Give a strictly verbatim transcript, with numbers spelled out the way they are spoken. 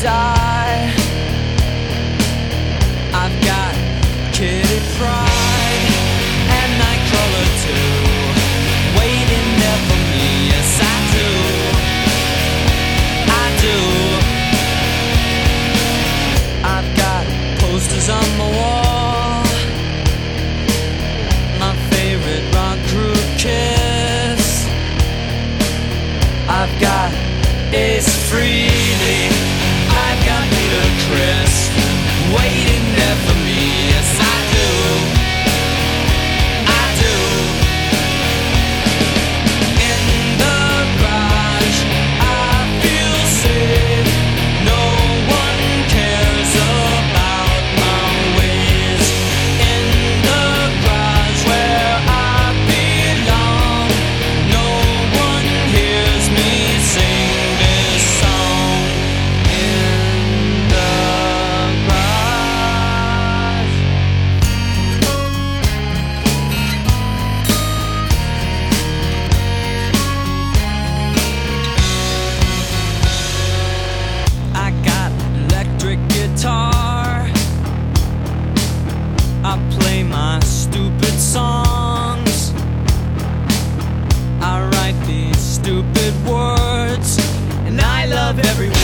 die. I've got kitty pride and Nightcrawler too, waiting there for me. Yes, I do, I do. I've got posters on my wall, my favorite rock group Kiss. I've got Ace Frehley, I've got Peter Criss, waiting there for me. Yes, I do, I do. In the garage, I feel safe. No one cares about my ways. In the garage where I belong, no one hears me sing this song. In the garage. I got electric guitar, I play my stupid songs, I write these stupid words, and I love everyone.